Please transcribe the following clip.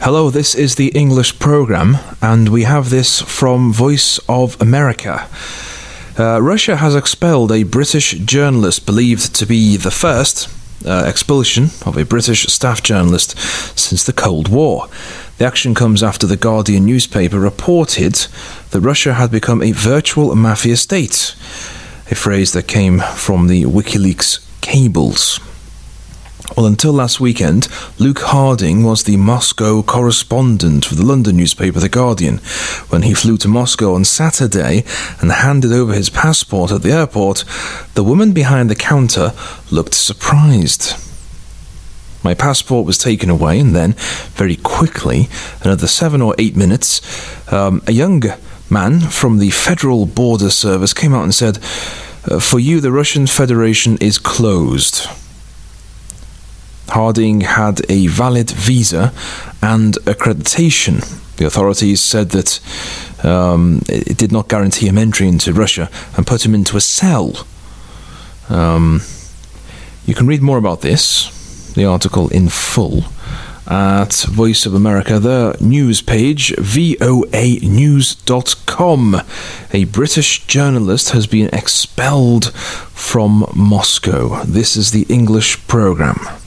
Hello, this is the English program, and we have this from Voice of America. Russia has expelled a British journalist believed to be the first expulsion of a British staff journalist since the Cold War. The action comes after the Guardian newspaper reported that Russia had become a virtual mafia state, a phrase that came from the WikiLeaks cables. Well, until last weekend, Luke Harding was the Moscow correspondent for the London newspaper The Guardian. When he flew to Moscow on Saturday and handed over his passport at the airport, the woman behind the counter looked surprised. My passport was taken away, and then, very quickly, another 7 or 8 minutes, a young man from the Federal Border Service came out and said, "For you, the Russian Federation is closed." Harding had a valid visa and accreditation. The authorities said that it did not guarantee him entry into Russia and put him into a cell. You can read more about this, the article in full, at Voice of America, the news page, voanews.com. A British journalist has been expelled from Moscow. This is the English program.